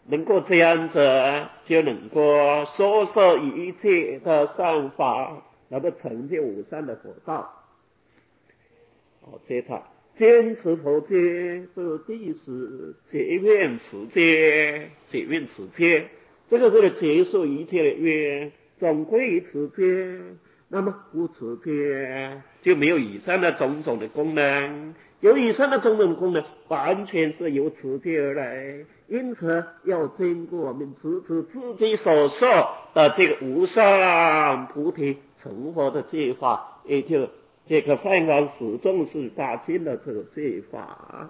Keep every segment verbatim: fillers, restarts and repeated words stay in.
能够这样子，就能够收摄一切的善法，那么成就无上的佛道。哦，这他坚持佛戒，这个第十结愿持戒，结愿持戒，这个是结束一切的愿，总归于持戒。那么不持戒，就没有以上的种种的功能。有以上的种种功能，完全是由持戒而来。因此，要经过我们持持自己所受的这个无上菩提成佛的戒法，也就这个梵行始终是大清的这个戒法。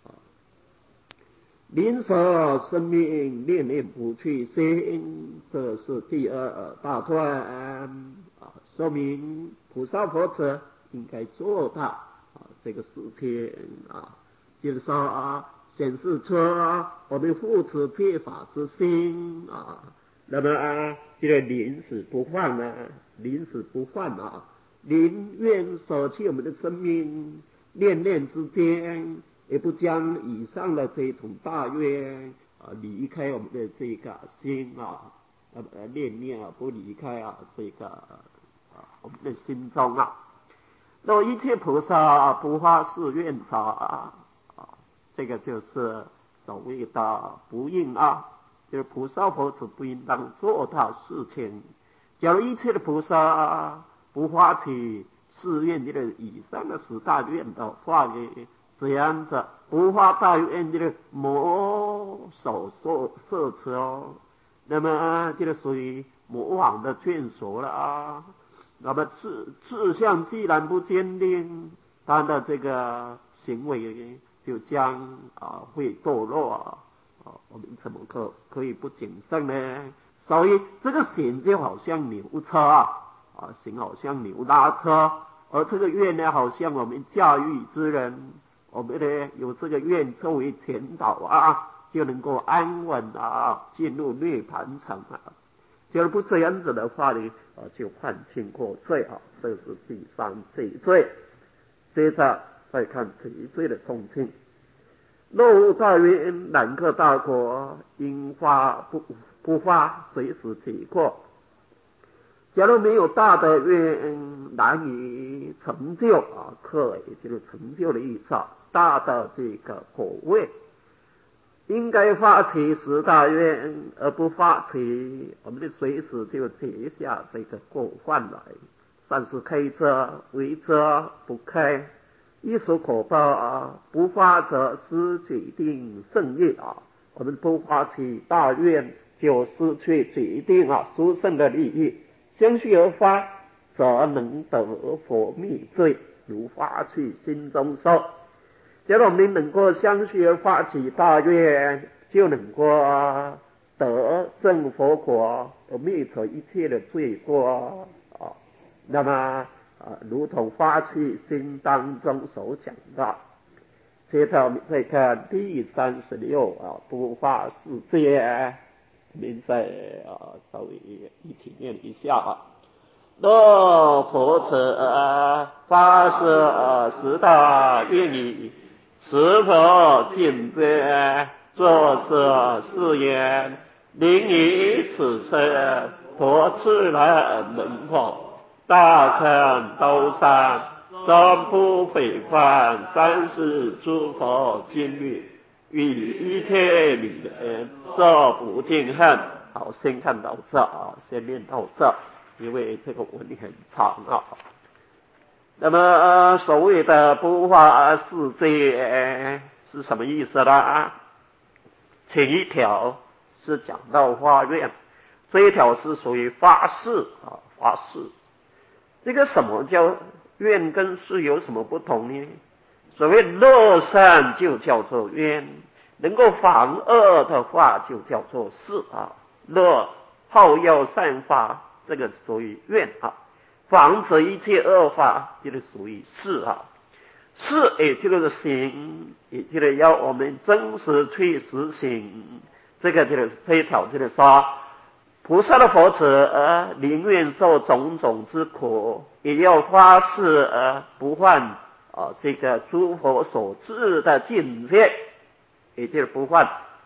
临舍生命，念念不去心，这是第二大段啊，说明菩萨佛者应该做到啊这个事情啊，就是说啊，显示出我们护持戒法之心啊。那么啊，这个临死不换啊，临死不换啊，宁愿舍弃我们的生命，念念之间。也不将以上的这种大愿啊离开我们的这个心啊，呃念念啊不离开啊这个啊我们的心中啊。那么一切菩萨不发誓愿者啊，这个就是所谓的不应啊，就是菩萨佛子不应当做到事情。假如一切的菩萨不发起誓愿的以上的十大愿的话呢，这样子不发大愿的魔手所摄持哦，那么这个属于魔王的眷属了啊。那么志志向既然不坚定，他的这个行为就将啊会堕落啊，啊我们怎么可可以不谨慎呢？所以这个行就好像牛车啊，啊行好像牛拉车，而这个愿呢，好像我们驾驭之人。我们呢有这个愿作为前导啊，就能够安稳啊进入涅盘场啊。假如不这样子的话呢，啊就犯轻过罪啊，这是第三罪罪。接着再看此罪的重轻。若无大愿，难克大果，因发不不发，随时结果。假如没有大的愿，难以成就啊，克也就是成就的意思啊，大的这个果位。应该发起十大愿，而不发起，我们的随时就结下这个过患来。善事开者为者不开，一手可报啊，不发则失决定胜业啊。我们不发起大愿，就失去决定啊殊胜的利益。相续而发，则能得佛灭罪，如发去心中受。假如我们能够相续而发起大愿，就能够得正佛果，灭除一切的罪过啊。那么啊，如同发去心当中所讲的。接着我们再看第三十六啊，不发誓戒，我们再啊稍微一起念一下啊。若佛者发誓十大愿已，是否尽戒，作是誓言，宁以此生佛赐来能否，大肯都善，终不毁犯三世诸佛经律，与一切女人作不尽恨。好，先看到这啊，先念到这，因为这个文很长啊。那么、呃、所谓的不发誓戒是什么意思呢？前一条是讲到发愿，这一条是属于发誓啊，发誓。这个什么叫愿跟誓有什么不同呢？所谓乐善就叫做愿，能够防恶的话就叫做誓啊。乐好要善法，这个属于愿啊。防止一切恶法，就是属于誓啊。誓也就是行，也就是要我们真实去实行。这个就是这一条就是说，菩萨的佛子宁愿受种种之苦，也要发誓而不犯啊这个诸佛所制的境界，也就是不犯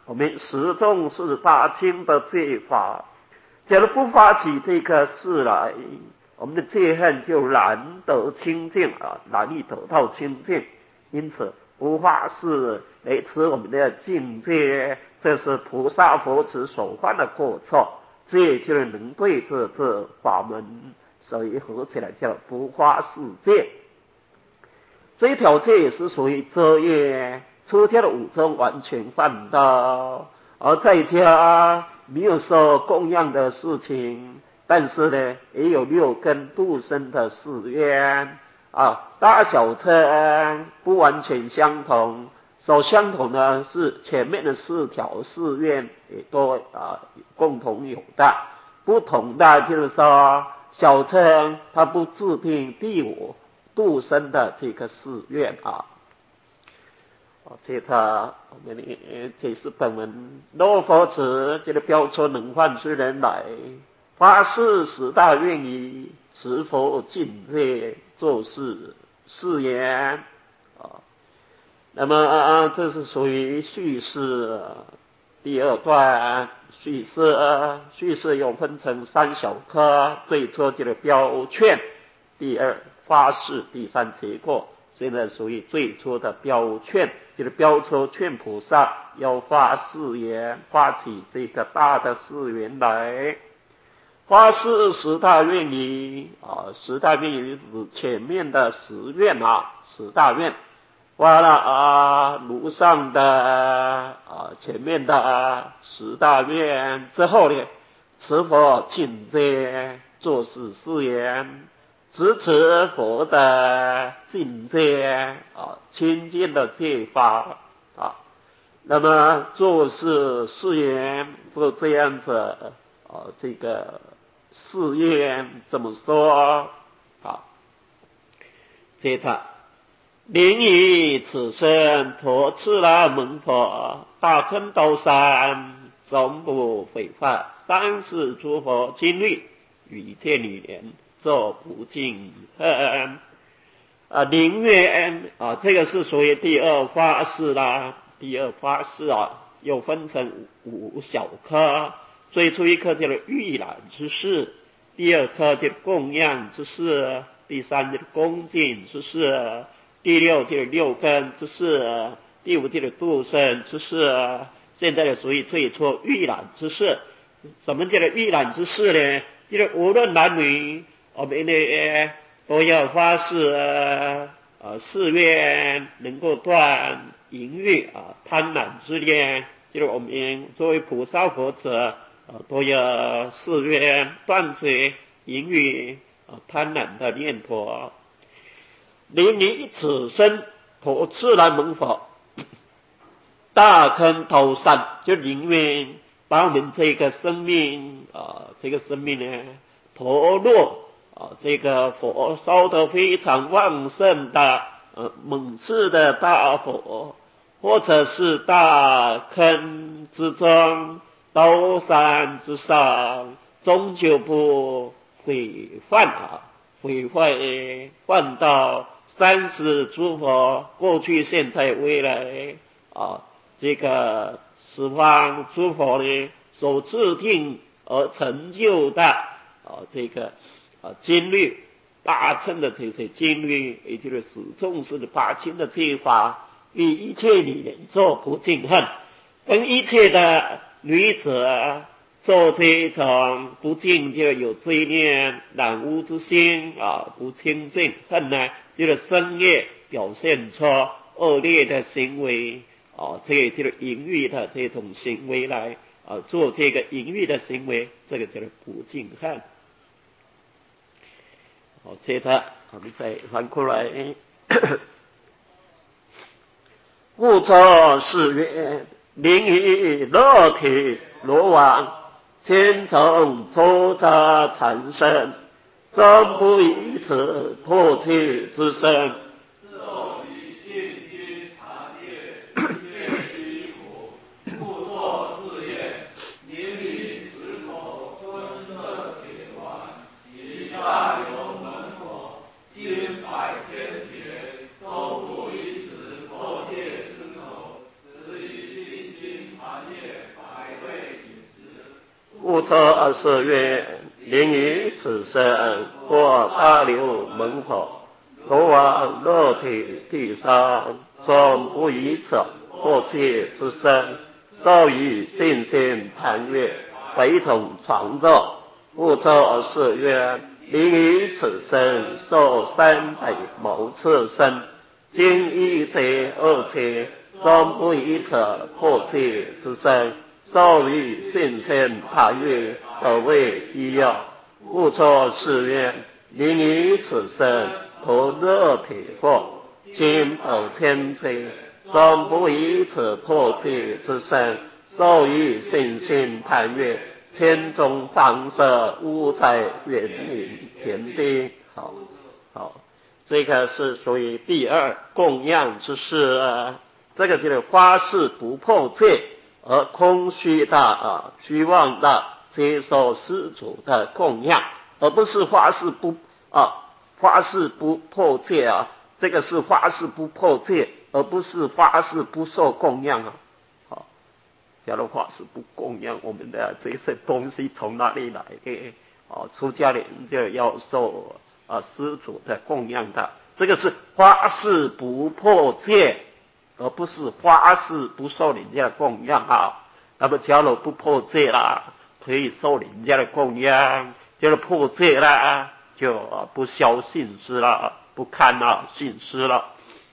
我们始终是发清的戒法。假如不发起这个事来，我们的戒恨就难得清净啊，难以得到清净。因此不发誓来持我们的境界，这是菩萨佛子所犯的过错，这就是能对治这法门，所以合起来叫不发誓戒。这一条戒也是属于遮业，出家的五宗完全犯到，而在家没有说供养的事情，但是呢也有六根度生的誓愿啊，大小乘不完全相同，所相同的是前面的四条誓愿也都啊共同有的，不同的就是说小乘它不制定第五度生的这个誓愿啊。接着我们解释本文，若佛子这个标出能犯之人来，发誓十大愿意持佛境界做事誓言啊。那么、啊、这是属于叙事第二段叙事，叙事又分成三小科，最初这个标劝，第二发誓，第三结果。现在属于最初的标劝，就是标出劝菩萨要发誓言，发起这个大的誓言来。发誓十大愿意啊，十大愿意指前面的十愿啊，十大愿。发了啊，炉上的啊，前面的啊十大愿之后呢，持佛境界做事誓言。支持佛的境界啊，清净的戒法啊，那么做事誓言做这样子啊，这个誓言怎么说啊？接着，临以此生陀次那门佛，大坑道山，总不毁犯三世诸佛经律与天女莲。做不尽恨啊，宁愿啊，这个是属于第二发誓啦。第二发誓啊，又分成五小科。最初一科叫做预览之事，第二科叫供养之事，第三叫恭敬之事，第六叫六根之事，第五叫度生之事。现在的属于最初预览之事。什么叫做预览之事呢？就是无论男女。我们呢都要发誓啊，誓愿能够断淫欲啊、贪婪之念，就是我们作为菩萨佛者啊，都要誓愿断绝淫欲啊、贪婪的念头。临你此生佛次来蒙佛，大坑头上，就宁愿把我们这个生命啊，这个生命呢投入。啊，这个火烧得非常旺盛的呃猛炽的大火，或者是大坑之中、刀山之上，终究不毁犯啊，毁坏犯到三世诸佛过去、现在、未来啊，这个十方诸佛呢所制定而成就的啊这个。啊，经律八乘的这些经律，也就是始终是八经的戒法，与一切女人做不尽恨，跟一切的女子做这种不净，就有罪孽染污之心啊，不清净恨呢，就是深夜表现出恶劣的行为啊，这个就是淫欲的这种行为来啊，做这个淫欲的行为，这个叫做不净恨。好，接着我们再翻过来，故作誓愿，临于乐体罗网，千种周杂缠身，终不以此破气之身。 勿测二十月，临于此生，或大流猛火，罗网肉体地上，终不以此破戒之身，受于信心贪悦，唯同创造。勿测二十月，临于此生，受三百谋次身，今一切二切，终不以此破戒之身，受于信心贪悦，而为一要。勿测是愿，临于此生，陀热体惑，今而千劫，终不以此破戒之身，受于信心贪悦，千种放射污在远离田地。好，好，这个是属于第二供养之事啊。这个就是发誓不破戒而空虚的啊虚妄的接受施主的供养，而不是发誓不啊发誓不破戒啊。这个是发誓不破戒，而不是发誓不受供养啊。好，假如发誓不供养我们的这些东西从哪里来的？哦，出家人就要受啊施主的供养的，这个是发誓不破戒，而不是发誓不受人家的供养啊。那么假如不破戒啦，可以受人家的供养；假如破戒啦，就不孝信师了，不堪啊信师了。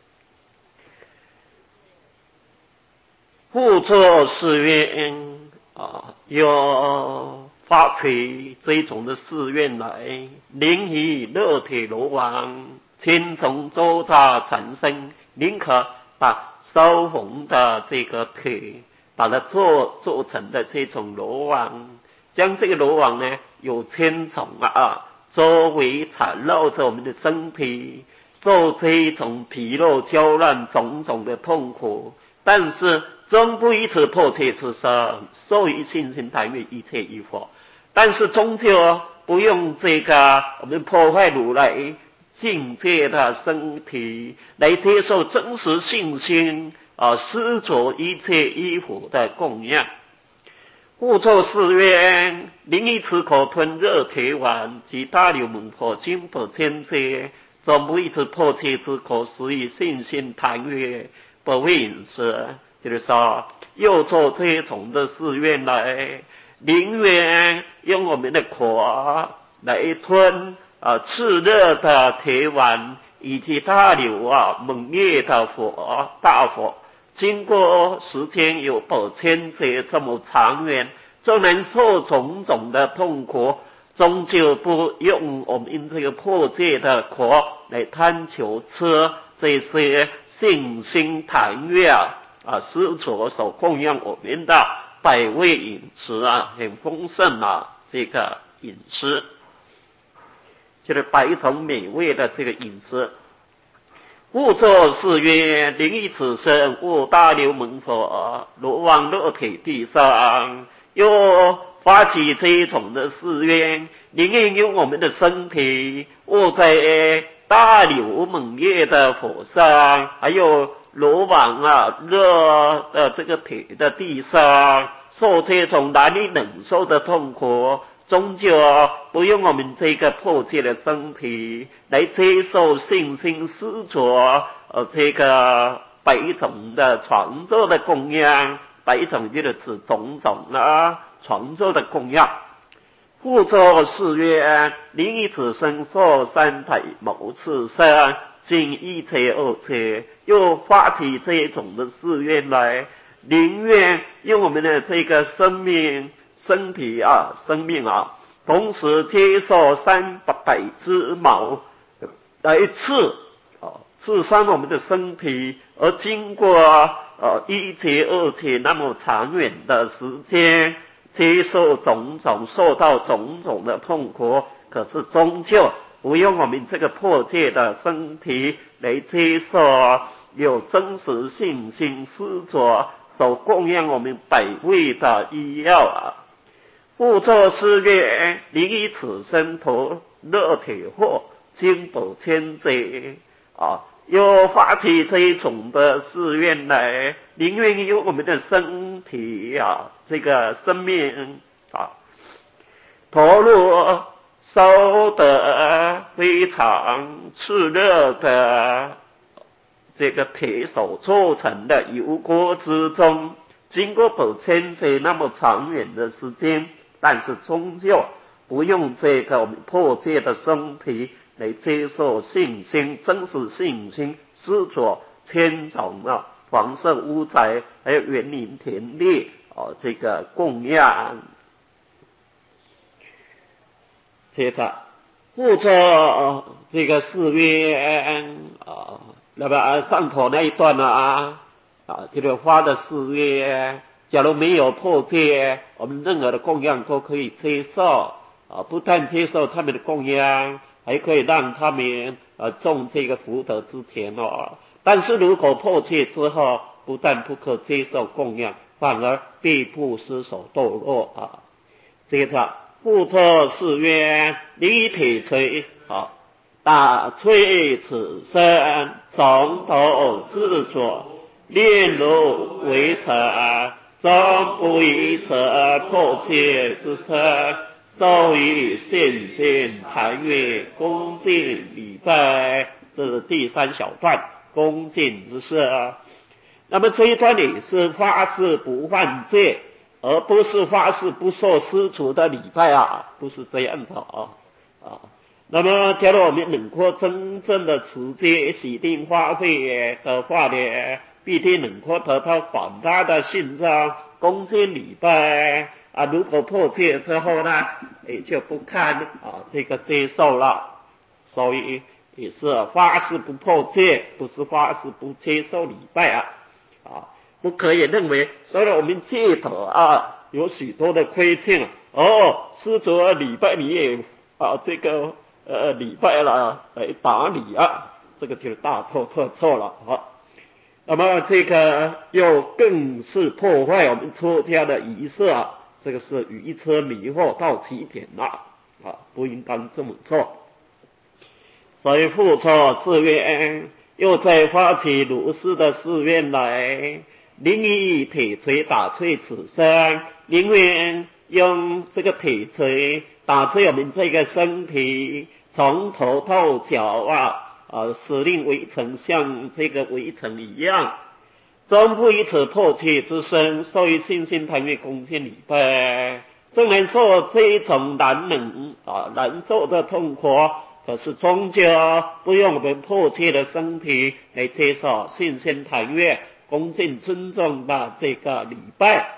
不做誓愿啊，有发起这种的誓愿来，宁以乐铁罗网，千从周匝产生，宁可把烧红的这个铁，把它做做成的这种罗网，将这个罗网呢有千层啊，周围缠绕着我们的身体，受这种疲肉焦烂种种的痛苦，但是终不以此破戒之身，受于信心贪悦一切依佛。但是终究不用这个我们破坏如来境界的身体来接受真实信心啊，施主一切依佛的供养。勿作誓愿，临于此口吞热铁丸及大流猛火经不千劫，终不以此破戒之口，施以信心贪悦，不为饮食。就是说，又做这种的誓愿来，宁愿用我们的口来吞啊炽热的铁丸，以及大流啊猛烈的火大火，经过时间有百千劫这么长远，就能受种种的痛苦，终究不用我们这个破戒的口来贪求吃这些信心贪悦啊。啊，施主所供养我们的百味饮食啊，很丰盛啊，这个饮食就是百种美味的这个饮食。勿作誓愿，临于此生，勿大流猛火，罗网热铁地上。又发起这种的誓愿，宁愿用我们的身体卧在大流猛烈的火上，还有罗网啊热的这个铁的地上，受这种难以忍受的痛苦，终究不用我们这个破戒的身体来接受信心施主呃这个百种的创造的供养，百种就是指种种啊创造的供养。勿作誓愿，临于此生受三百谋次身，尽一切二切。又发起这种的誓愿来，宁愿用我们的这个生命身体啊生命啊，同时接受三百只矛来刺啊刺伤我们的身体，而经过呃一劫二劫那么长远的时间，接受种种受到种种的痛苦，可是终究不用我们这个破戒的身体来接受有真实信心施主所供养我们百味的医药啊。勿作誓愿，临于此生陀热铁火，经百千劫啊。又发起这一种的誓愿来，宁愿用我们的身体啊，这个生命啊， 陀螺烧得非常炽热的这个铁手做成的油锅之中，经过百千劫那么长远的时间，但是终究不用这个我们破戒的身体来接受信心，真实信心施作千种啊黄色屋宅，还有园林田地哦，这个供养。接着复作这个寺院啊，那么上头那一段啊啊，这个花的寺院，假如没有破戒，我们任何的供养都可以接受啊，不但接受他们的供养，还可以让他们呃种这个福德之田哦。但是如果破戒之后，不但不可接受供养，反而必不失手堕落啊。接着复作寺院，离体垂啊，打碎此身，从头至脚，炼如为尘，终不以此破戒之身，受以现现坛月恭敬礼拜。这是第三小段恭敬之事。那么这一段里是发誓不犯戒，而不是发誓不受施主的礼拜啊，不是这样的啊啊。那么假如我们能够真正的持戒洗定花费的话呢，必定能够得到广大的信众恭敬礼拜啊。如果破戒之后呢，也就不堪啊这个接受了，所以也是发誓不破戒，不是发誓不接受礼拜啊啊。不可以认为虽然我们戒德啊有许多的规定哦，施主礼拜你也啊这个呃礼拜了来打你啊，这个就是大错特错了啊。那么这个又更是破坏我们出家的仪式啊，这个是愚痴迷惑到极点了啊，不应当这么做。所以复作寺院，又再发起如是的寺院来，宁以铁锤打碎此身，宁愿用这个铁锤打碎我们这个身体，从头到脚啊啊，使令围城像这个围城一样，终不以此破戒之身，受以信心坛月恭敬礼拜。纵然受这一种难忍啊难受的痛苦，可是终究不用我们破戒的身体来接受信心坛月恭敬尊重的这个礼拜。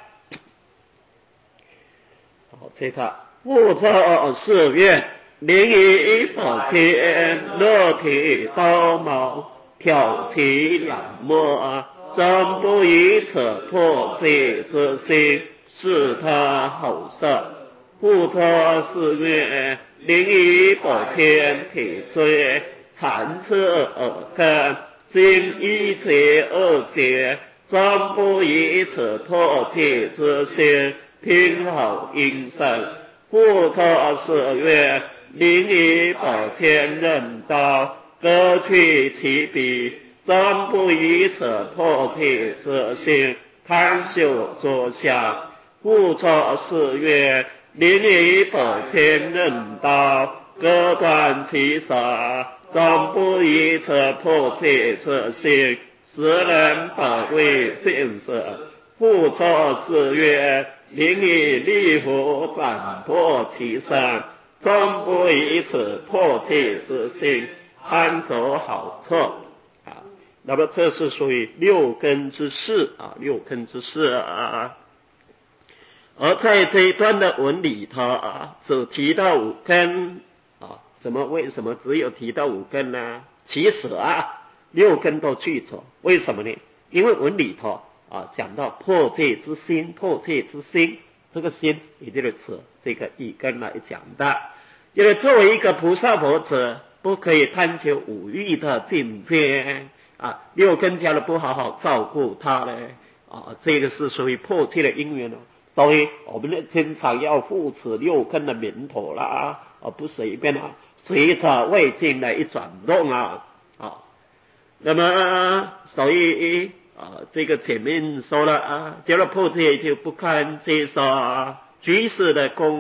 好，这个复作寺院，宁以宝剑乐体刀矛，挑起两墨，终不以此破戒之心，是他好色。复作寺院，宁以宝剑铁锥，残刺耳根，经一切恶戒，终不以此破戒之心，听候应声。复作寺院，宁以宝剑刃刀，割去其鼻，终不以此破戒之心，贪修坐下。复作寺院，宁以宝剑刃刀，割断其舌，终不以此破戒之心，使人百味变色。复作寺院，宁以利斧斩破其身，终不以此破戒之心，贪走好处啊。那么这是属于六根之事啊，六根之事啊。而在这一段的文里头啊，只提到五根啊，怎么为什么只有提到五根呢？其实啊，六根都具足，为什么呢？因为文里头啊讲到破戒之心，破戒之心，这个心也就是指这个一根来讲的。因为作为一个菩萨佛者，不可以贪求五欲的境界啊，六根假如不好好照顾它呢啊，这个是属于破戒的因缘哦。所以我们呢经常要护持六根的名头啦，而不随便啊随着外境来一转动啊啊。那么所以啊，这个前面说了啊，假如破戒就不堪接受啊，居士的供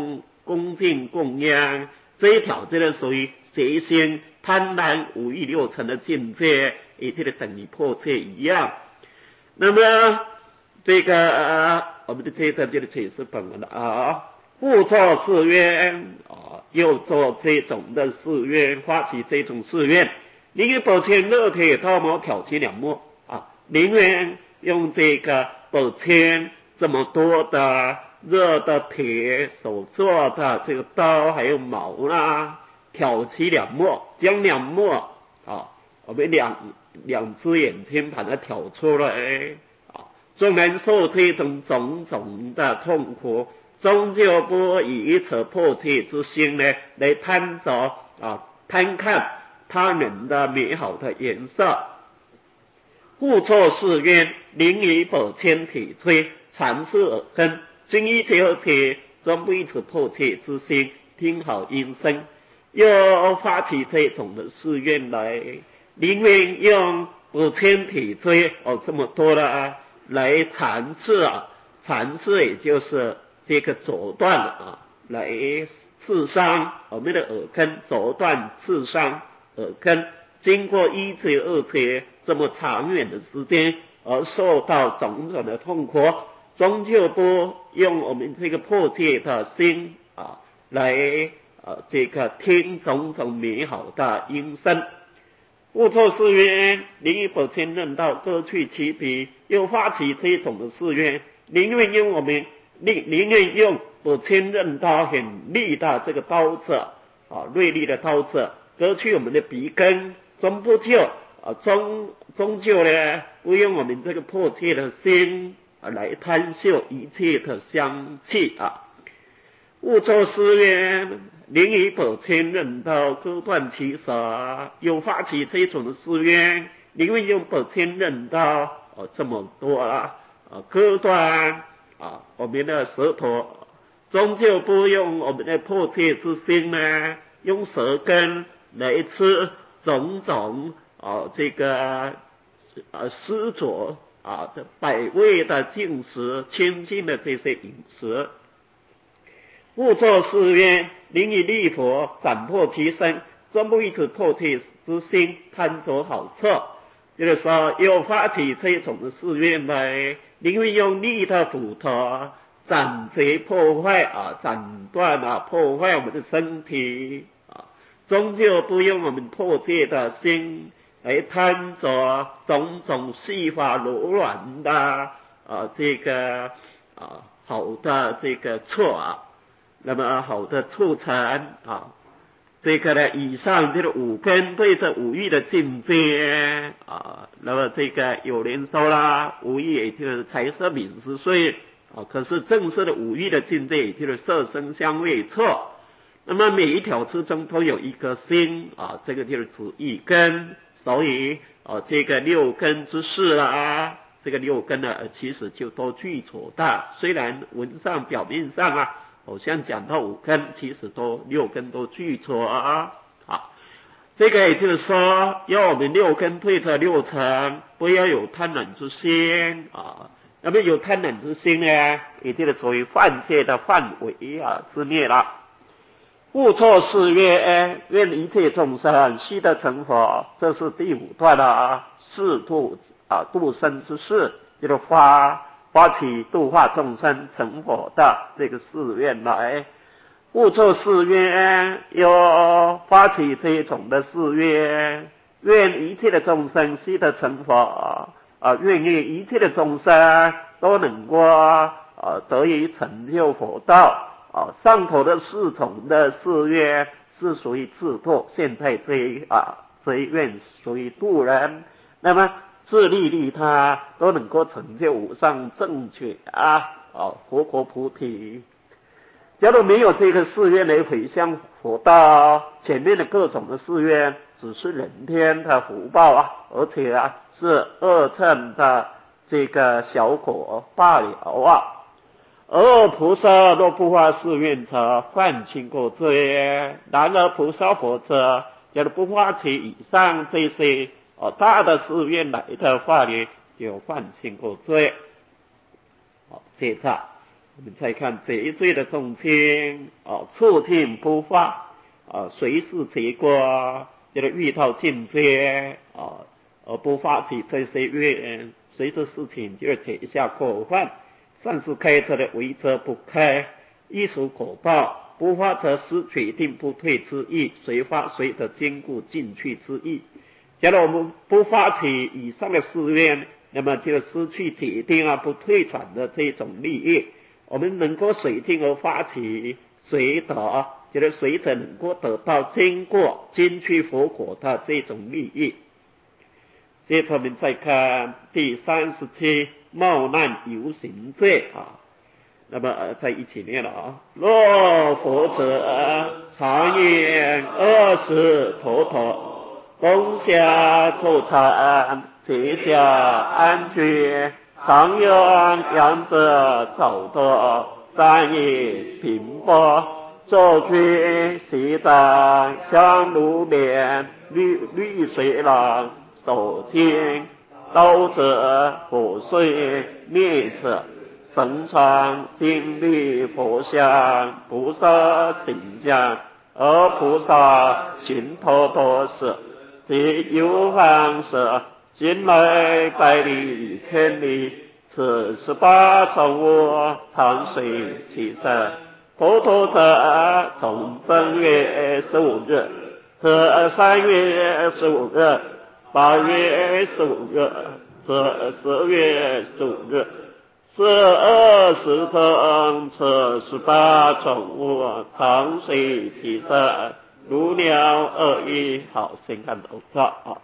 恭敬供养，这一条这个属于邪心贪婪五欲六尘的境界，也这个等于破戒一样。那么这个、呃、我们就接着这个解释本文了啊。复作誓愿啊，又做这种的誓愿，发起这种誓愿，宁愿保全热铁刀矛挑起两墨啊，宁愿用这个保全这么多的热的铁所做的这个刀还有矛啦，挑起两墨，将两墨啊，我们两两只眼睛把它挑出来啊，纵然受这种种种的痛苦，终究不以此破戒之心呢，来贪着啊，贪看他人的美好的颜色。复作誓愿，宁以保千体摧，禅师耳根，精一切而且，终不以此破戒之心，听好音声。又发起这种的誓愿来，宁愿用保千体摧哦这么多的啊，来禅师啊，禅师也就是这个阻断啊，来刺伤我们的耳根，阻断刺伤耳根，经过一劫二劫这么长远的时间，而受到种种的痛苦，终究不用我们这个破戒的心啊，来啊这个听种种美好的音声。复作誓愿，宁以保千刃道，各去其彼。又发起这种的誓愿，宁愿用我们宁宁愿用保千刃刀很利的这个刀子啊，锐利的刀子，割去我们的鼻根，终不救啊，终终究呢，不用我们这个迫切的心啊来贪嗅一切的香气啊。复作誓愿，宁以保千刃刀，割断其舌。又发起这种的誓愿，宁愿用保千刃刀哦这么多啊，啊割断啊我们的舌头，终究不用我们的迫切之心呢，用舌根来吃种种啊这个啊施佐啊这百味的净食，清净的这些饮食。复作誓愿，宁以力佛，斩破其身，终不以此破戒之心，贪着好处。这个时候又发起这种的誓愿来，宁愿用力的斧头斩截破坏啊，斩断啊，破坏我们的身体啊，终究不用我们破戒的心来贪着种种细法柔软的啊这个啊好的这个错啊。那么好的促成啊，这个呢，以上这个五根对这五欲的境界啊，那么这个有人说啦，五欲也就是财色名食睡啊，可是正式的五欲的境界也就是色声香味触。那么每一条之中都有一颗心啊，这个就是指一根，所以啊，这个六根之事啦，这个六根呢，其实就都具足的，虽然文上表面上啊。好像讲到五根，其实都六根都具足啊。好，这个也就是说，要我们六根对着六尘，不要有贪婪之心啊。那么有贪婪之心呢，也就是属于犯戒的范围啊之内了。复作誓愿，愿一切众生悉得成佛，这是第五段了啊。四度啊度生之事，就是发。发起度化众生成佛的这个誓愿来。复作誓愿，又发起这种的誓愿，愿一切的众生悉得成佛啊，愿意一切的众生都能够啊得以成就佛道啊。上头的四种的誓愿是属于自度，现在这一啊这一愿属于度人，那么自利利他都能够成就无上正觉啊，啊佛国菩提。假如没有这个誓愿来回向佛道，前面的各种的誓愿只是人天的福报啊，而且啊是二乘的这个小果罢了啊。而菩萨若不发誓愿者，犯轻过罪。然而菩萨佛者，假如不发起以上这些哦，大的誓愿来的话呢，就犯轻过罪。好，接着我们再看这罪的重轻啊，触听不发啊，随时结果，这个遇到境界啊，而不发起这些愿，随着事情就结下果患。善事开则的为则不开，亦属果报；不发则失决定不退之意，随发随的坚固进去之意。假如我们不发起以上的誓愿，那么就失去决定啊不退转的这种利益。我们能够随听而发起，随得就是随着能够得到经过进去佛果的这种利益。接着我们再看第三十七冒难游行罪啊，那么、呃、在一起念了啊。若佛者常言二十头头，冬夏作禅，节下安居，常有两者走得三业平波，坐居西藏香炉莲，绿绿水廊手经刀者火碎灭者神传经历佛像菩萨形象，而菩萨行头多时，即有方色今来百里千里，此十八种物常随其身。佛陀者从正月十五日至三月十五日，八月十五日至十月十五日，是二十种此十八种物常随其身，如鸟二一。好，先看头上啊。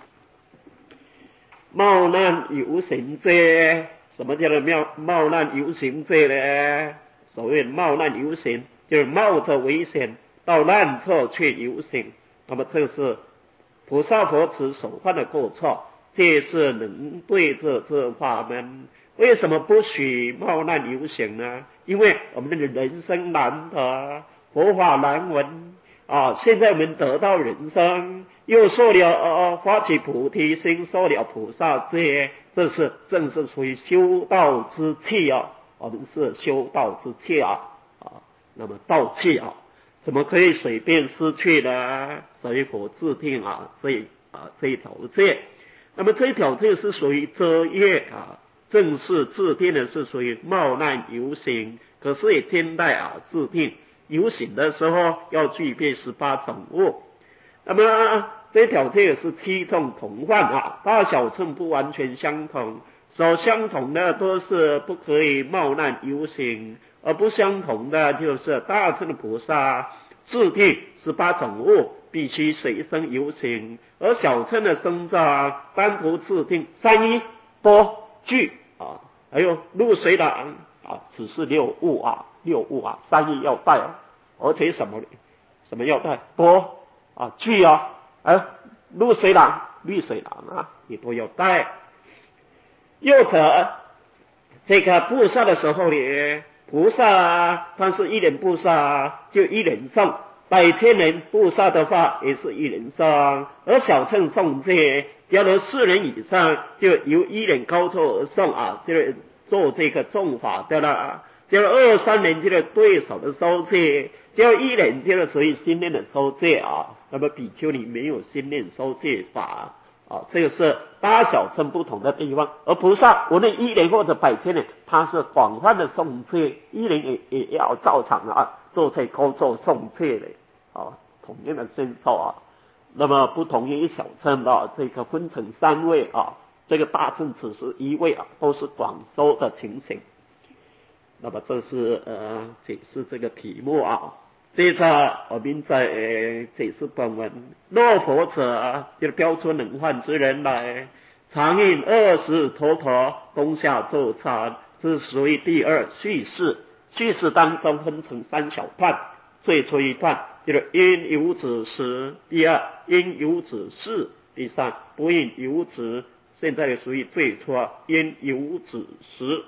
冒难游行罪，什么叫做冒冒难游行罪呢？所谓冒难游行，就是冒着危险到难处去游行。那么这是菩萨佛子所犯的过错，这是能对治这法门。为什么不许冒难游行呢？因为我们的人生难得，佛法难闻啊！现在我们得到人生，又受了、呃、发起菩提心，受了菩萨戒，这是正是属于修道之气啊！我们是修道之气啊啊！那么道气啊，怎么可以随便失去呢？所以佛制定啊这啊这一条戒。那么这一条戒是属于遮业啊，正式制定的是属于冒难游行，可是也兼带啊制定游行的时候要具备十八种物。那么这条戒是七种同犯啊，大小乘不完全相同，所相同的都是不可以冒难游行，而不相同的就是大乘的菩萨制定十八种物必须随身游行，而小乘的僧藏单独制定三衣钵具啊，还有入水廊啊，只是六物啊，六物啊，三衣要带啊，而且什么什么要带钵啊具啊，哎，入水廊、绿水廊啊，也都要带。又者这个布萨的时候呢，菩萨但是一人布萨就一人送，百千人布萨的话也是一人送，而小乘送戒，假如四人以上就由一人高处而送啊，就是做这个重法的了。假如二三人就是对手的收戒，假如一人就是属于心念的收戒啊，那么比丘尼没有心念收戒法啊，这个是大小乘不同的地方。而菩萨无论一人或者百千人，他是广泛的诵戒，一人也也要照常啊，坐在高处诵戒的啊，同样的身受啊。那么不同于小乘的这个分成三位啊，这个大乘只是一位啊，都是广收的情形。那么这是呃解释这个题目啊。接着我们再、呃、解释本文。若佛者，就是标出能患之人来，常应二十头陀，冬夏坐禅，这是属于第二叙事。叙事当中分成三小段，最初一段就是因有子时，第二因有子事，第三不应有子。现在属于最初因有子时。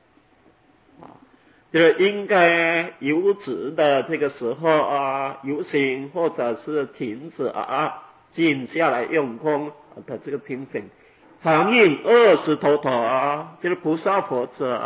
就是应该游止的这个时候啊，游行或者是停止啊，静下来用功的这个情形。常应二十头陀啊，就是菩萨佛者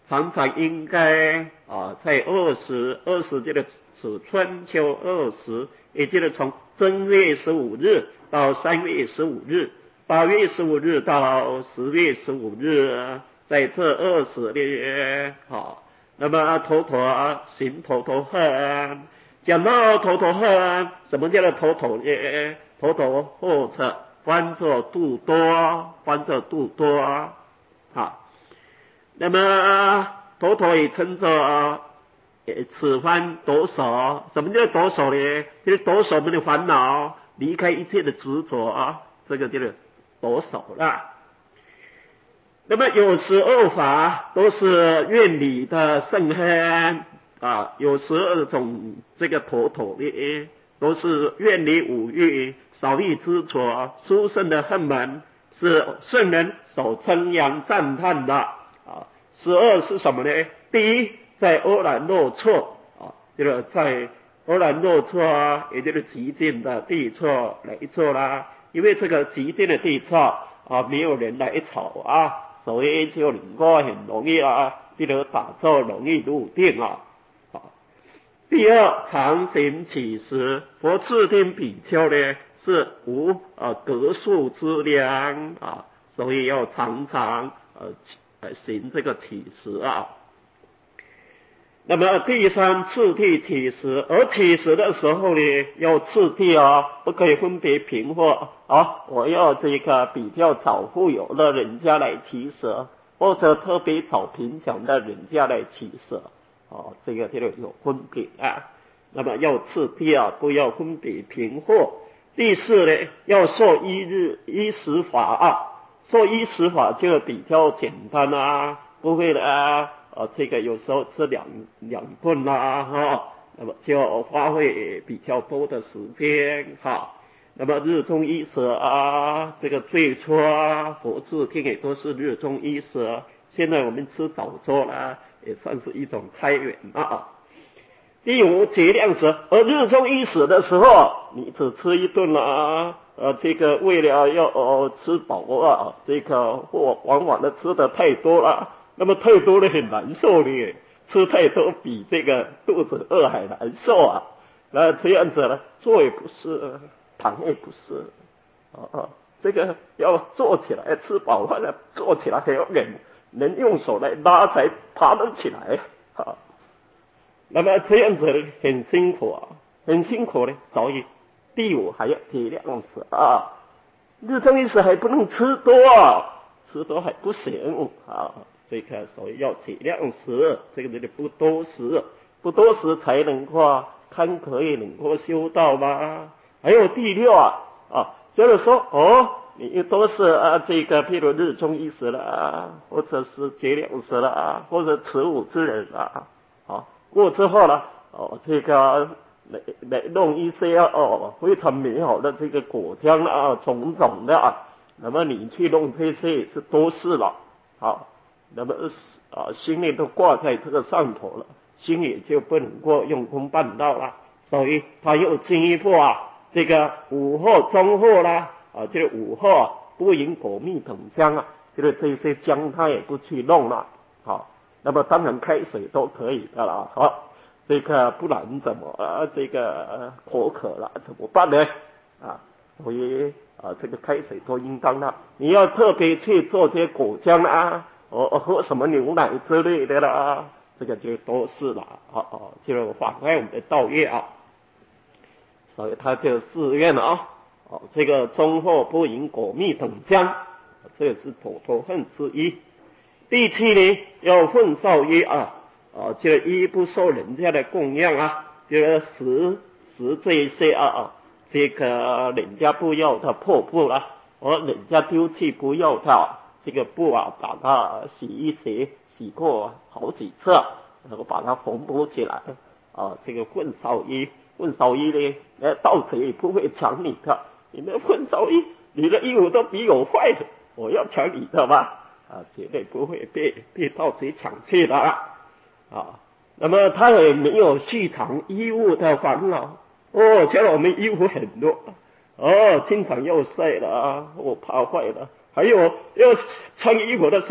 常常应该啊，在二十二十这个是春秋二十，也就是从正月十五日到三月十五日，八月十五日到十月十五日，在这二十里，好，那么头陀行头陀恨，讲到头陀恨，什么叫做头陀呢？头陀或者翻作度多，翻作度多，好。那么头陀也称作此番夺手，什么叫夺手呢？就是夺手我们的烦恼，离开一切的执着，这个就是夺手了。那么有十二法都是愿理的圣恨啊，有十二种这个头陀的都是愿理五欲、少欲执着、殊胜的恨门，是圣人所称扬赞叹的啊。十二是什么呢？第一，在欧然若错啊，就是在欧然若错啊，也就是极静的地错来错啦。因为这个极静的地错啊，没有人来吵啊，所以就能够很容易啊，比如打坐容易入定啊。好，第二，常行起时，佛次听比丘呢是无呃格数之量啊，所以要常常呃。来行这个起时啊。那么第三，次第起时，而起时的时候呢，要次第啊，不可以分别贫富啊。我要这个比较找富有的人家来起时，或者特别找贫穷的人家来起时，哦，这个就有分别啊。那么要次第啊，不要分别贫富。第四呢，要受一日一时法啊。受衣食法就比较简单啊，不会的啊，呃，这个有时候吃两两顿啦，哈，那么就花费比较多的时间哈。那么日中衣食啊，这个最初啊，佛智听也都是日中衣食，现在我们吃早粥啦，也算是一种开源啊。第五，节量时，而日中衣食的时候，你只吃一顿啊，呃，这个为了要、呃、吃饱啊，这个或往往的吃的太多了，那么太多了很难受的，吃太多比这个肚子饿还难受啊。那这样子呢，坐也不是，躺也不是，啊啊，这个要坐起来吃饱饭了，坐起来还要忍，能用手来拉才爬得起来啊。那么这样子很辛苦啊，很辛苦呢，所以第五还要节量食啊，日中一时还不能吃多，吃多还不行啊，这个所以要节量食，这个就是不多食，不多食才能够看可以能够修道嘛。还有第六啊啊，就是说哦，你都是啊这个譬如日中一时了啊，或者是节量食了啊，或者持五之人啊，啊。过之后呢，哦，这个来来弄一些哦非常美好的这个果浆啊，种种的啊，那么你去弄这些是多事了，好，那么啊心里都挂在这个上头了，心里就不能够用功办道了，所以他又进一步啊，这个午后、中后啦，啊，这个午后啊不饮果蜜等浆啊，就是这些浆他也不去弄了，好。那么当然开水都可以的了，好，这个不然怎么啊这个口渴了怎么办呢？啊，所以啊这个开水都应当的，你要特别去做些果浆啊，哦喝什么牛奶之类的啦，这个就都是了，哦哦，就妨碍我们的道业啊，所以他就誓愿了啊，哦这个中后不饮果蜜等浆，这也是头陀恨之一。第七呢，要混少衣啊，啊，这个衣不受人家的供养啊，这个食食这一些啊啊，这个人家不要的破布啦，而人家丢弃不要的这个布啊，把它洗一洗，洗过好几次，然后把它缝补起来啊，这个混少衣，混少衣呢，呃，盗贼也不会抢你的，你的混少衣，你的衣服都比我坏的，我要抢你的吗？啊，绝对不会被被盗贼抢去的啊！那么他也没有续藏衣物的烦恼哦，现在我们衣服很多哦，经常要晒了啊，我怕坏了。还有要穿衣服的时候，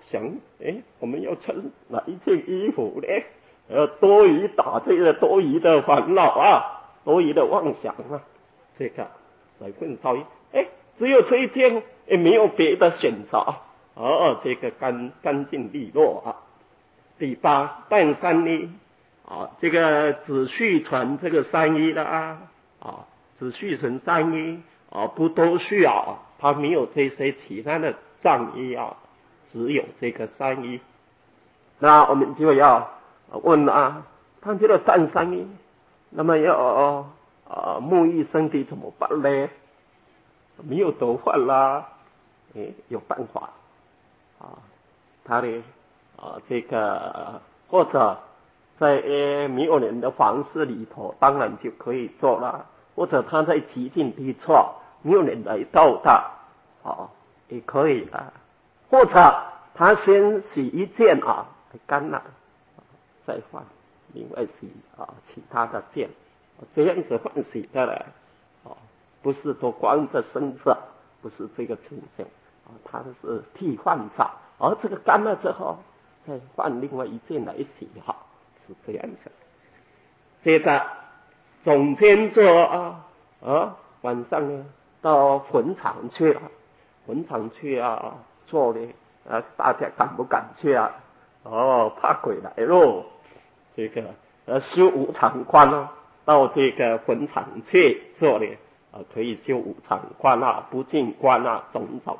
想，哎，我们要穿哪一件衣服呢？呃，多余打这个多余的烦恼啊，多余的妄想啊，这个水分稍微，哎，只有这一件，也没有别的选择，哦，这个干干净利落啊。第八，淡三衣啊，这个只续传这个三衣的啊，啊，只续传三衣啊，不多续啊，他没有这些其他的藏衣啊，只有这个三衣。那我们就要问啊，他这个淡三衣，那么要啊沐浴身体怎么办呢？没有头发啦，诶，有办法啊，他的啊这个或者在呃没有人的房室里头，当然就可以做了，或者他在极静地处，没有人来到他，啊也可以啊，或者他先洗一件啊干了，再换另外洗啊其他的件，这样子换洗的了，啊不是都光着身子，不是这个情形啊，它是替换上，而这个干了之后再换另外一件来洗哈，是这样子。接着总天做啊，啊晚上呢到坟场去了，坟场去啊做呢，啊大家敢不敢去啊？哦，怕鬼来喽，这个呃修五常观哦，到这个坟场去做呢，啊可以修五常观啊，不净观啊，种种。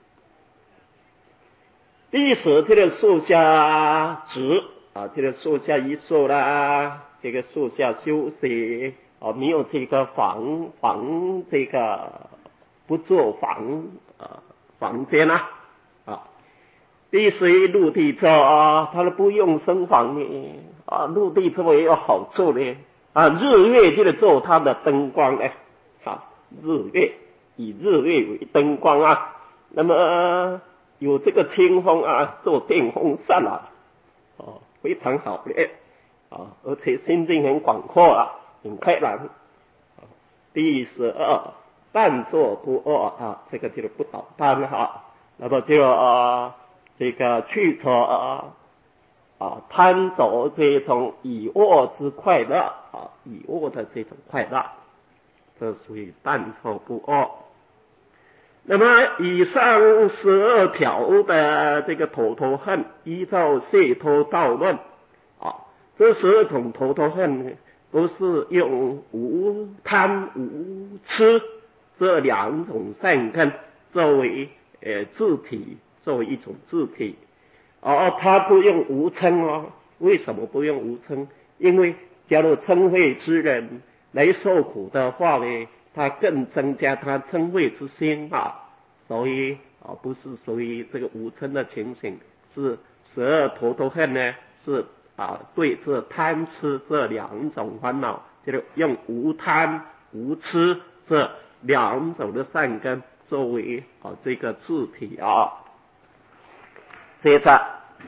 第十，这个树下植啊，这个树下一树啦，这个树下休息啊，没有这个房房这个不做房啊房间啊啊。第十一，陆地车啊，它不用生房呢啊，陆地车也有好处呢啊，日月就得做它的灯光呢，啊，日月以日月为灯光啊，那么、呃、有这个清风啊，做电风扇啊，哦，非常好的啊，而且心境很广阔啊，很开朗。第十二，但做不恶啊，这个就是不捣蛋哈，那么就啊。这个去除啊啊贪着这种以恶之快乐啊，以恶的这种快乐，这属于但受不恶。那么以上十二条的这个头头恨，依照解脱道论啊，这十二种头头恨呢，都是用无贪无痴这两种善根作为呃自体。作为一种字体，而他不用无称哦。为什么不用无称？因为假如称谓之人来受苦的话呢，他更增加他称谓之心啊。所以啊，不是属于这个无称的情形，是十二头头恨呢，是啊对这贪痴这两种烦恼，就是用无贪无痴这两种的善根作为啊这个字体啊。接着，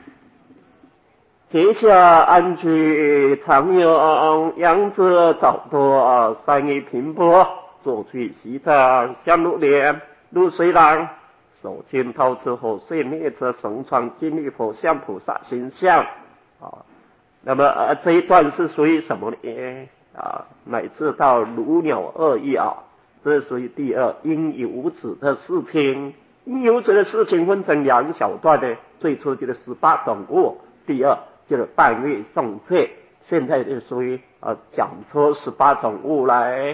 结下安居常用杨枝早多三衣平波，坐去西藏香露莲露水浪，手牵陶瓷火碎灭者神创金律佛像菩萨形象啊。那么、呃、这一段是属于什么呢？啊，乃至到如鸟二意啊，这是属于第二应有子的事情。应有子的事情分成两小段的，最初就是十八种物，第二就是半月送罪，现在就属于啊讲出十八种物来。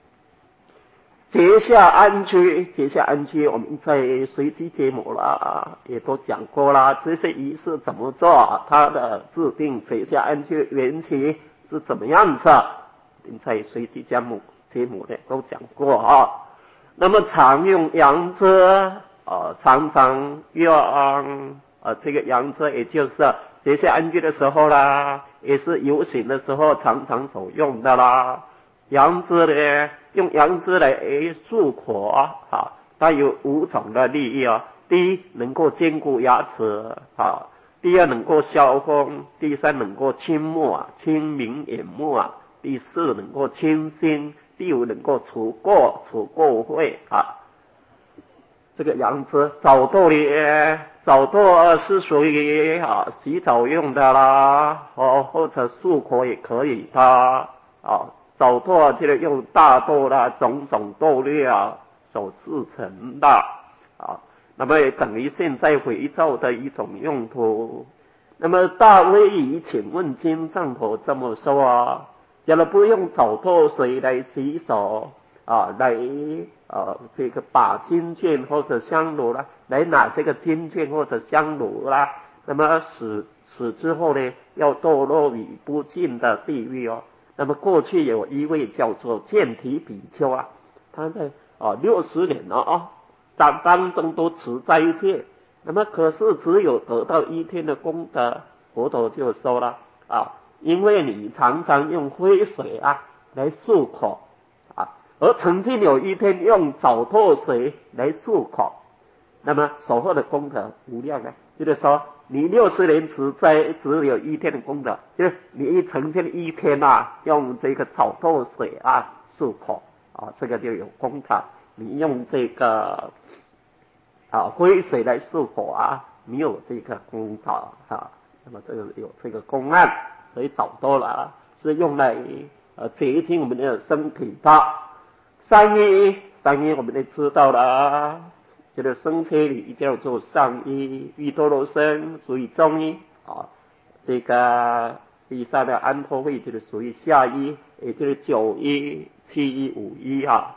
结下安居，结下安居，我们在随机节目啦也都讲过啦，这些仪式怎么做，它的制定结下安居缘起是怎么样子，我们在随机节目节目呢都讲过啊。那么常用杨枝啊，常常用啊这个杨枝，也就是结下安居的时候啦，也是游行的时候常常所用的啦。杨枝呢，用杨枝来漱口啊，它有五种的利益啊。第一，能够坚固牙齿啊；第二，能够消风；第三，能够清目啊，清明眼目啊；第四，能够清心；第五，能够除过，除过秽啊。这个杨枝早豆呢， 澡舵是属于啊洗澡用的啦，哦或者漱口也可以的啊。澡舵就是用大豆啦种种豆料所制成的啊，那么也等于现在肥皂的一种用途。那么大威仪请问经上头这么说啊，假如不用澡舵水来洗手啊，来呃这个把金券或者香炉啦，来拿这个金券或者香炉啦，那么死死之后呢，要堕落于不尽的地狱哦。那么过去有一位叫做犍提比丘啊，他在啊六十年了啊，当当中都持斋戒，那么可是只有得到一天的功德，佛陀就说了啊，因为你常常用灰水啊来漱口啊，而曾经有一天用澡唾水来漱口，那么所获的功德无量啊。就是说你六十年持斋只有一天的功德，就是你曾经一天啊用这个澡唾水啊漱口啊，这个就有功德。你用这个啊灰水来漱口啊，没有这个功德啊，那么这个有这个公案，所以澡多了是用来呃洁净我们的身体的。三衣，三衣我们都知道了，这个生切里叫做上衣，郁多罗僧属于中衣啊，这个第三的安托会就是属于下衣，也就是九衣、七衣、五衣啊。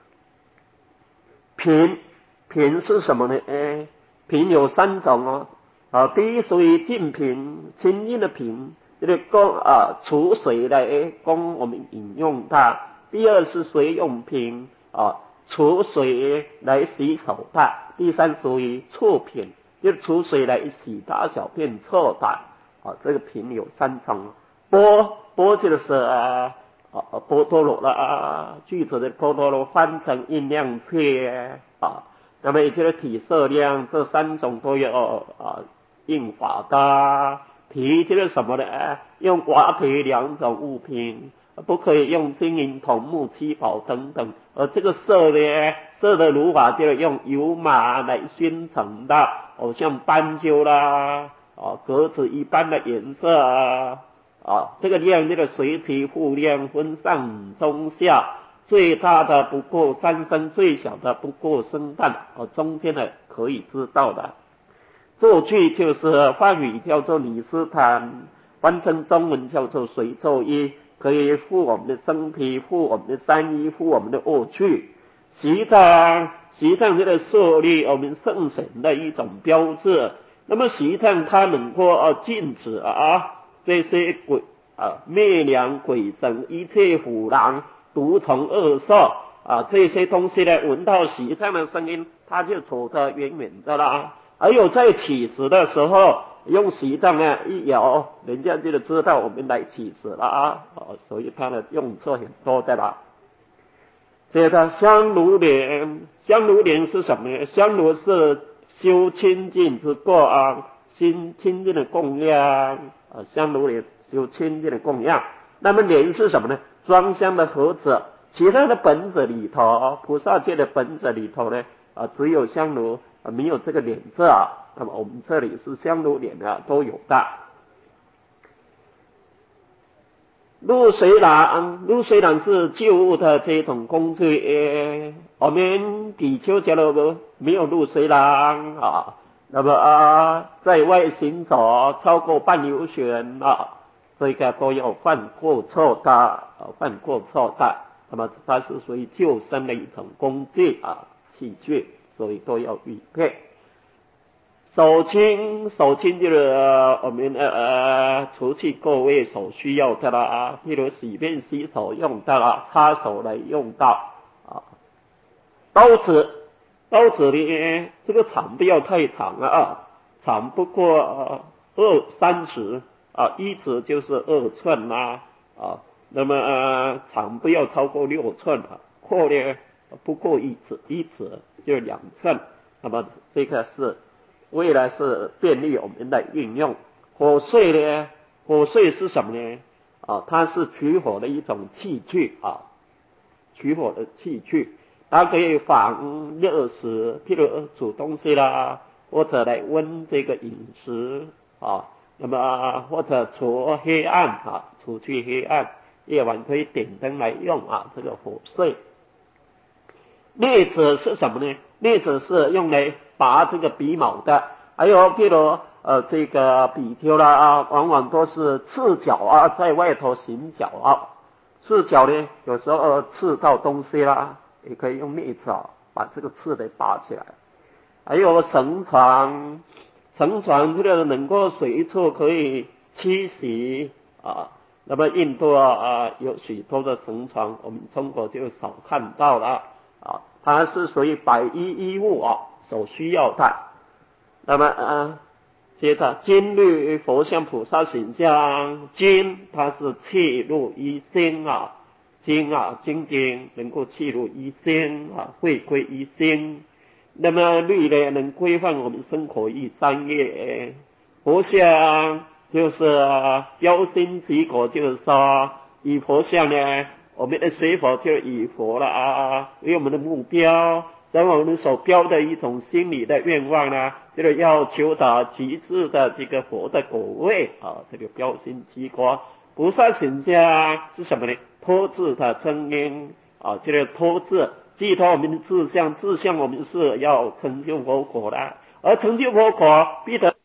品，品是什么呢？哎，品有三种哦。啊，第一属于净品，清净的品，就是供啊储水来供我们饮用的。第二是水用品啊，储水来洗手的。第三属于处品，就是储水来洗大小便臭的。啊，这个品有三种。钵，钵就是啊啊波多罗了啊，句子的波多罗翻成音量切啊，那么也就是体色量这三种都有啊应法的。体就是什么呢？用瓦铁两种物品，不可以用金银铜木七宝等等。而这个色呢，色的如法就是用油麻来熏成的，哦，像斑鸠啦，啊，格子一般的颜色啊。啊，这个量这个随其复量分上中下，最大的不过三升，最小的不过升半，哦，中间的可以知道的。坐具就是梵语叫做尼斯坦，翻成中文叫做随奏衣，可以护我们的身体，护我们的三衣，护我们的卧具。席帐，席帐这个设立我们圣神的一种标志。那么席帐它能够啊禁止啊这些鬼啊灭良鬼神，一切虎狼毒虫恶兽啊这些东西呢，闻到席帐的声音，它就走得远远的啦。还有在起食的时候，用席帐呢一摇，人家就知道我们来起食了啊，哦，所以它的用处很多的啦。接着香炉莲，香炉莲是什么呢？香炉是修清净之过啊，心清净的供养啊，香炉莲修清净的供养。那么莲是什么呢？装香的盒子。其他的本子里头，菩萨界的本子里头呢，啊，只有香炉，啊，没有这个莲字啊。那么我们这里是香炉莲啊，都有的。入水囊，入水囊是救物的这种工具。呃、我们比丘假如没有入水囊啊，那么啊，在外行走超过半游旋啊，这个都要犯过错的，啊，犯过错的。那么它是属于救生的一种工具啊，器具，所以都要预备。手清，手清就是我们呃除去各位所需要的啦，譬如洗面洗手用的啦，擦手来用到啊。刀子，刀子呢，这个长不要太长了啊，长不过呃二三尺啊，一指就是二寸啦啊，那么呃长不要超过六寸啊，阔呢不过一指，一指就两寸，那么这个是为了是便利我们的运用。火碎呢，火碎是什么呢？啊，它是取火的一种器具啊，取火的器具。它可以防热食，譬如煮东西啦， 或者来温这个饮食啊，那么或者除黑暗啊，除去黑暗，夜晚可以点灯来用啊，这个火碎。镊子是什么呢？镊子是用来拔这个鼻毛的，还有譬如呃这个比丘啦啊，往往都是赤脚啊，在外头行脚啊，赤脚呢有时候、呃、刺到东西啦，也可以用镊子啊把这个刺给拔起来。还有绳床，绳床这个能够随处可以栖息啊。那么印度啊有许多的绳床，我们中国就少看到了啊。它是属于百衣衣物啊所需要的。那么呃，接着金律佛像菩萨形象，金它是契入一心啊，金啊金经能够契入一心啊，回归一心。那么律呢，能规范我们生活于三业。佛像就是标新结果，就是说以佛像呢，我们的学佛就以佛了啊，为我们的目标，所以我们所标的一种心理的愿望呢，就是要求到极致的这个佛的果位啊，这个标新结果。菩萨形象是什么呢？托自的真因啊，这个托自寄托我们的志向，志向我们是要成就佛果的，而成就佛果必得